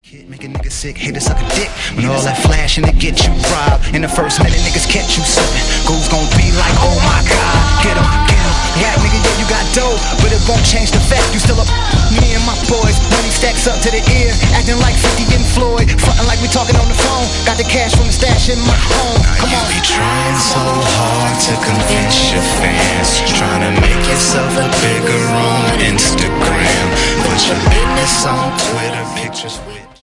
Make a nigga sick, hate to suck a dick. When all that flashing to get you robbed. In the first minute, niggas catch you slipping. Goons gon' be like, oh my god, get him, get him. Rap nigga, yeah, you got dough, but it won't change the fact you still up. Me and my boys, money stacks up to the ear, acting like 50 and Floyd, frontin' like we talking on the phone. Got the cash from the stash in my home. Come on. You be trying so hard to convince your fans, trying to make yourself look bigger on Instagram. Put your business on Twitter, pictures with